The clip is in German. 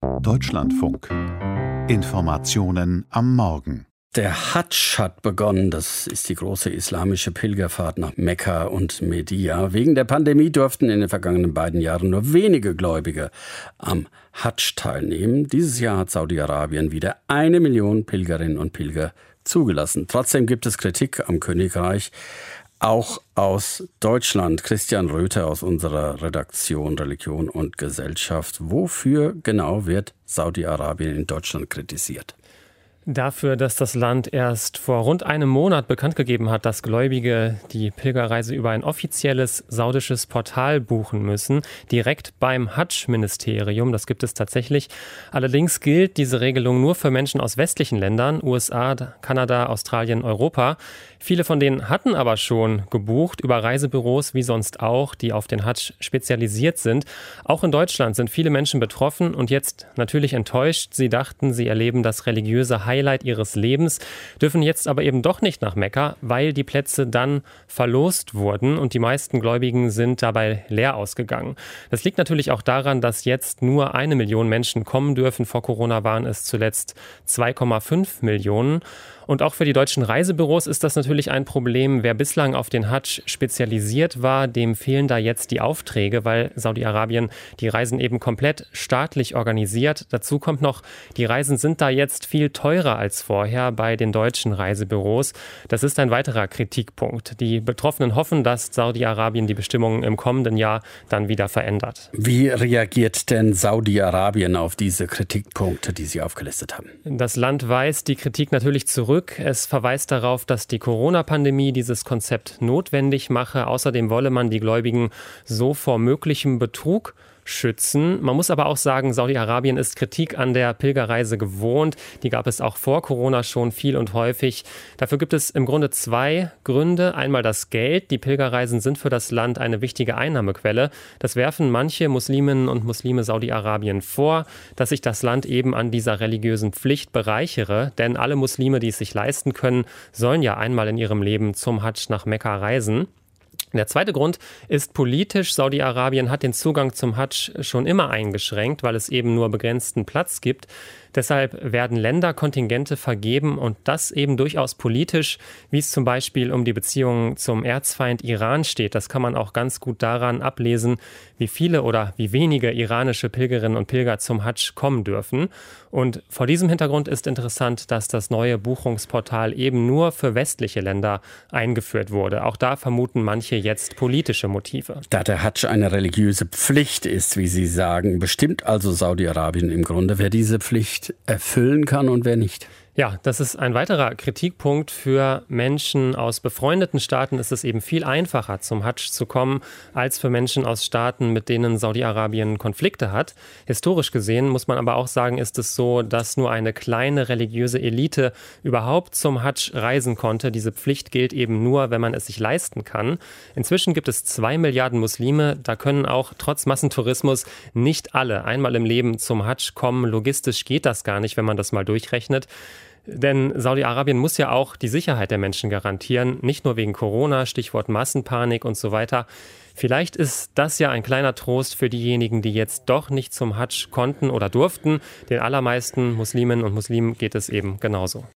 Deutschlandfunk. Informationen am Morgen. Der Hadsch hat begonnen. Das ist die große islamische Pilgerfahrt nach Mekka und Medina. Wegen der Pandemie durften in den vergangenen beiden Jahren nur wenige Gläubige am Hadsch teilnehmen. Dieses Jahr hat Saudi-Arabien wieder 1 Million Pilgerinnen und Pilger zugelassen. Trotzdem gibt es Kritik am Königreich, auch aus Deutschland. Christian Röther aus unserer Redaktion Religion und Gesellschaft. Wofür genau wird Saudi-Arabien in Deutschland kritisiert? Dafür, dass das Land erst vor rund einem Monat bekannt gegeben hat, dass Gläubige die Pilgerreise über ein offizielles saudisches Portal buchen müssen, direkt beim Hadsch-Ministerium. Das gibt es tatsächlich. Allerdings gilt diese Regelung nur für Menschen aus westlichen Ländern, USA, Kanada, Australien, Europa. Viele von denen hatten aber schon gebucht über Reisebüros, wie sonst auch, die auf den Hadsch spezialisiert sind. Auch in Deutschland sind viele Menschen betroffen und jetzt natürlich enttäuscht. Sie dachten, sie erleben das religiöse Highlight ihres Lebens, dürfen jetzt aber eben doch nicht nach Mekka, weil die Plätze dann verlost wurden und die meisten Gläubigen sind dabei leer ausgegangen. Das liegt natürlich auch daran, dass jetzt nur 1 Million Menschen kommen dürfen. Vor Corona waren es zuletzt 2,5 Millionen. Und auch für die deutschen Reisebüros ist das natürlich ein Problem. Wer bislang auf den Hadsch spezialisiert war, dem fehlen da jetzt die Aufträge, weil Saudi-Arabien die Reisen eben komplett staatlich organisiert. Dazu kommt noch, die Reisen sind da jetzt viel teurer als vorher bei den deutschen Reisebüros. Das ist ein weiterer Kritikpunkt. Die Betroffenen hoffen, dass Saudi-Arabien die Bestimmungen im kommenden Jahr dann wieder verändert. Wie reagiert denn Saudi-Arabien auf diese Kritikpunkte, die Sie aufgelistet haben? Das Land weist die Kritik natürlich zurück. Es verweist darauf, dass die Corona-Pandemie dieses Konzept notwendig mache. Außerdem wolle man die Gläubigen so vor möglichem Betrug schützen. Man muss aber auch sagen, Saudi-Arabien ist Kritik an der Pilgerreise gewohnt. Die gab es auch vor Corona schon viel und häufig. Dafür gibt es im Grunde 2 Gründe. Einmal das Geld. Die Pilgerreisen sind für das Land eine wichtige Einnahmequelle. Das werfen manche Musliminnen und Muslime Saudi-Arabien vor, dass sich das Land eben an dieser religiösen Pflicht bereichere. Denn alle Muslime, die es sich leisten können, sollen ja einmal in ihrem Leben zum Hadsch nach Mekka reisen. Der zweite Grund ist politisch. Saudi-Arabien hat den Zugang zum Hadsch schon immer eingeschränkt, weil es eben nur begrenzten Platz gibt. Deshalb werden Länderkontingente vergeben und das eben durchaus politisch, wie es zum Beispiel um die Beziehungen zum Erzfeind Iran steht. Das kann man auch ganz gut daran ablesen, wie viele oder wie wenige iranische Pilgerinnen und Pilger zum Hadsch kommen dürfen. Und vor diesem Hintergrund ist interessant, dass das neue Buchungsportal eben nur für westliche Länder eingeführt wurde. Auch da vermuten manche jetzt politische Motive. Da der Hadsch eine religiöse Pflicht ist, wie Sie sagen, bestimmt also Saudi-Arabien im Grunde, wer diese Pflicht erfüllen kann und wer nicht. Ja, das ist ein weiterer Kritikpunkt. Für Menschen aus befreundeten Staaten ist es eben viel einfacher, zum Hadsch zu kommen, als für Menschen aus Staaten, mit denen Saudi-Arabien Konflikte hat. Historisch gesehen muss man aber auch sagen, ist es so, dass nur eine kleine religiöse Elite überhaupt zum Hadsch reisen konnte. Diese Pflicht gilt eben nur, wenn man es sich leisten kann. Inzwischen gibt es 2 Milliarden Muslime. Da können auch trotz Massentourismus nicht alle einmal im Leben zum Hadsch kommen. Logistisch geht das gar nicht, wenn man das mal durchrechnet. Denn Saudi-Arabien muss ja auch die Sicherheit der Menschen garantieren, nicht nur wegen Corona, Stichwort Massenpanik und so weiter. Vielleicht ist das ja ein kleiner Trost für diejenigen, die jetzt doch nicht zum Hadsch konnten oder durften. Den allermeisten Musliminnen und Muslimen geht es eben genauso.